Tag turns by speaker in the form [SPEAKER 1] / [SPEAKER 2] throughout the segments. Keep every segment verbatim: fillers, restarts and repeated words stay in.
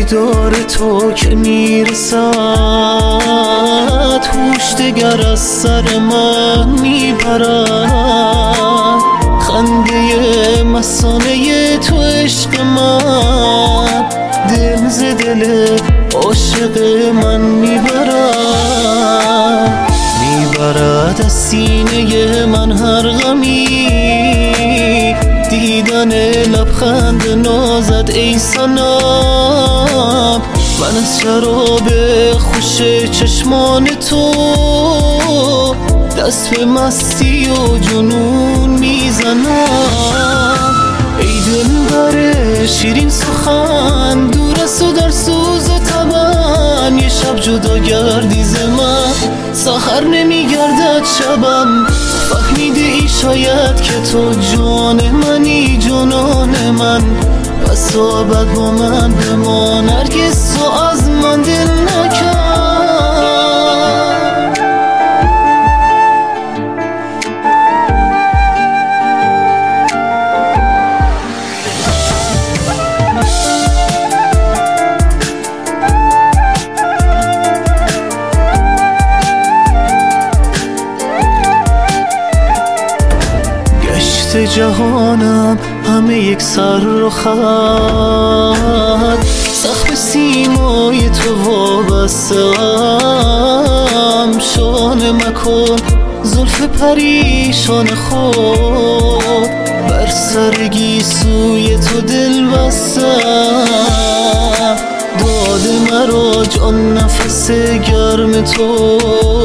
[SPEAKER 1] دیدار تو که میرسد، هوش دگر از سر من میبرد. خنده مسانه تو عشق من، دل ز دل عاشق من میبرد. میبرد از سینه من هر غمی، دیدن لبخند نازت ای صنم. من از شراب خوش چشمان تو، دست به مستی و جنون میزنم. ای دلبر شیرین سخن، دور است و در سوز و تبم. یه شب جدا گردی ز من، سحر نمیگردد شبم. فهمیده ای شاید که تو جان منی، جنان من. پس ابد با من بمان، هرگز تو از من دل نکن. جهانم همه یک سر رو خط، سقف سیمای تو وابسته‌ام. شانه مکن زلف پریشان خود، بر سر گیسوی تو دل بستم. داده مرا جان نفس گرم تو،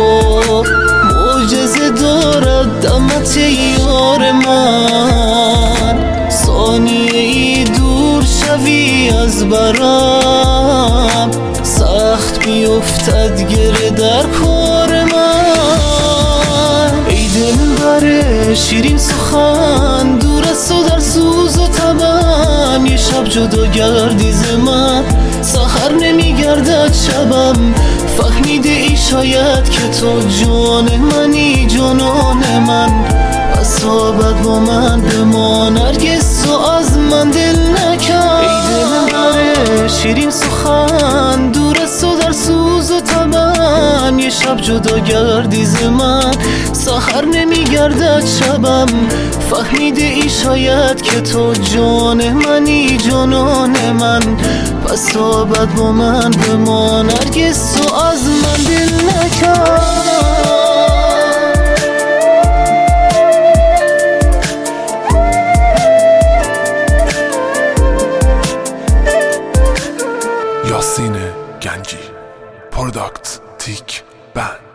[SPEAKER 1] معجزه دارد دمت یار من. ثانیه ای دور شوی از برم، سخت بیفتد گره در کار من. ای دلبر شیرین سخن، دور است و در سوز و تبم. یه شب جدا گردی ز من، سحر نمیگردد شبم. فهمیده ای شاید که تو جان منی، جنان من. پس ابد با من بمان، هرگز تو از من دل نکن. ای دلبر شیرین سخن، دور است و در سوز و تبم. یه شب جدا گردی ز من، سحر نمیگردد شبم. فهمیده ای شاید که تو جان منی، جنان من. پس ابد با من بمان، هرگز تو از من دل نکن.
[SPEAKER 2] یاسین گنجی، پروداکت تیک بند.